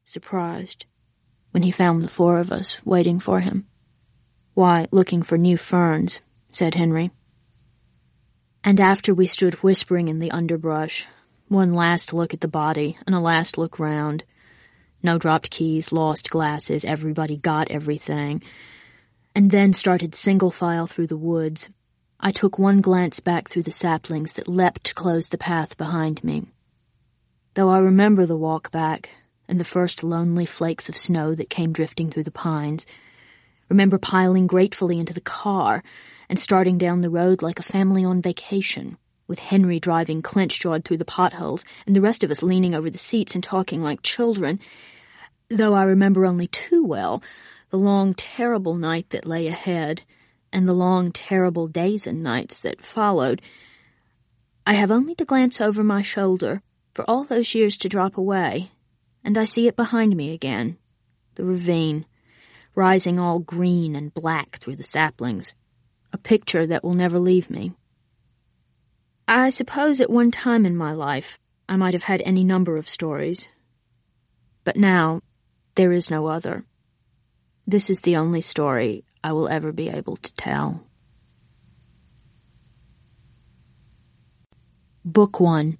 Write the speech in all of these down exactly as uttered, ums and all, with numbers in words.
surprised, when he found the four of us waiting for him. "Why, looking for new ferns," said Henry. And after we stood whispering in the underbrush, one last look at the body and a last look round, no dropped keys, lost glasses, everybody got everything, and then started single file through the woods, I took one glance back through the saplings that leapt to close the path behind me. Though I remember the walk back and the first lonely flakes of snow that came drifting through the pines, remember piling gratefully into the car and starting down the road like a family on vacation, with Henry driving clench-jawed through the potholes and the rest of us leaning over the seats and talking like children, though I remember only too well the long, terrible night that lay ahead and the long, terrible days and nights that followed, I have only to glance over my shoulder for all those years to drop away, and I see it behind me again, the ravine, rising all green and black through the saplings, a picture that will never leave me. I suppose at one time in my life I might have had any number of stories, but now there is no other. This is the only story I will ever be able to tell. Book one.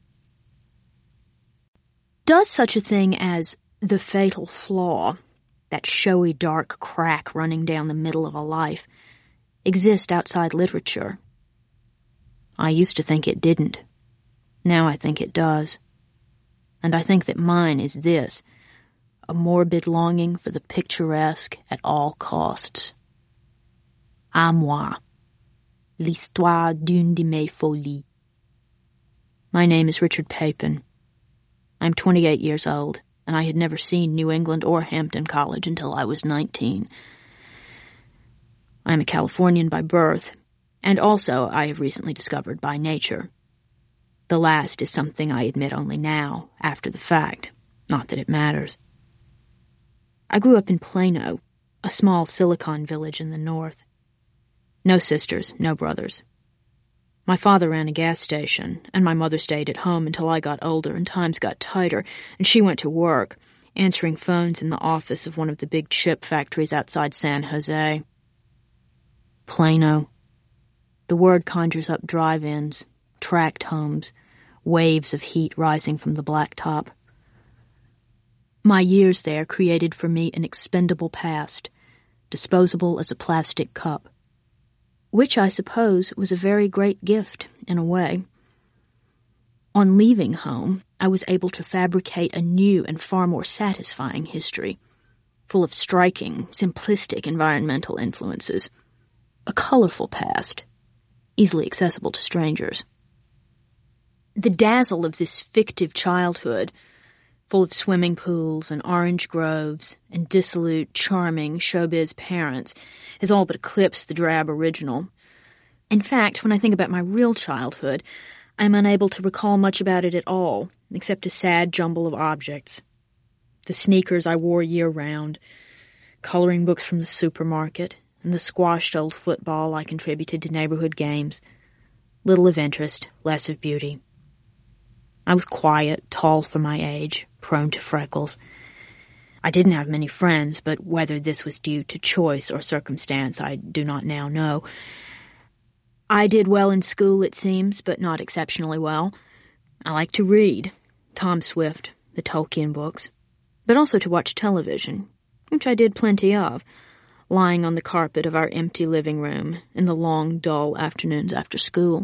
Does such a thing as the fatal flaw, that showy dark crack running down the middle of a life, exist outside literature? I used to think it didn't. Now I think it does. And I think that mine is this, a morbid longing for the picturesque at all costs. À moi, l'histoire d'une de mes folies. My name is Richard Papin. I'm twenty-eight years old, and I had never seen New England or Hampton College until I was nineteen. I'm a Californian by birth, and also, I have recently discovered, by nature. The last is something I admit only now, after the fact, not that it matters. I grew up in Plano, a small Silicon village in the north. No sisters, no brothers. My father ran a gas station, and my mother stayed at home until I got older and times got tighter, and she went to work, answering phones in the office of one of the big chip factories outside San Jose. Plano. The word conjures up drive-ins, tract homes, waves of heat rising from the blacktop. My years there created for me an expendable past, disposable as a plastic cup, which I suppose was a very great gift in a way. On leaving home, I was able to fabricate a new and far more satisfying history, full of striking, simplistic environmental influences, a colorful past, easily accessible to strangers. The dazzle of this fictive childhood, full of swimming pools and orange groves and dissolute, charming showbiz parents, has all but eclipsed the drab original. In fact, when I think about my real childhood, I am unable to recall much about it at all, except a sad jumble of objects. The sneakers I wore year-round, coloring books from the supermarket, and the squashed old football I contributed to neighborhood games. Little of interest, less of beauty. I was quiet, tall for my age, prone to freckles. I didn't have many friends, but whether this was due to choice or circumstance I do not now know. I did well in school, it seems, but not exceptionally well. I liked to read, Tom Swift, the Tolkien books, but also to watch television, which I did plenty of, lying on the carpet of our empty living room in the long, dull afternoons after school.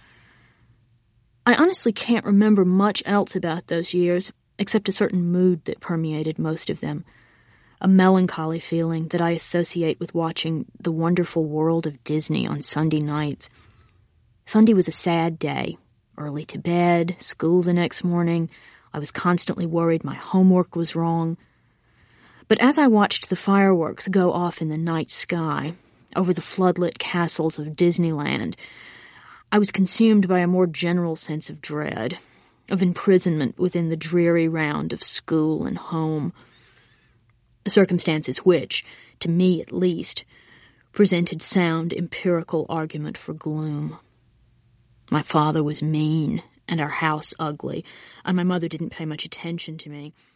I honestly can't remember much else about those years, except a certain mood that permeated most of them, a melancholy feeling that I associate with watching The Wonderful World of Disney on Sunday nights. Sunday was a sad day. Early to bed, school the next morning. I was constantly worried my homework was wrong. But as I watched the fireworks go off in the night sky, over the floodlit castles of Disneyland, I was consumed by a more general sense of dread, of imprisonment within the dreary round of school and home. Circumstances which, to me at least, presented sound empirical argument for gloom. My father was mean, and our house ugly, and my mother didn't pay much attention to me.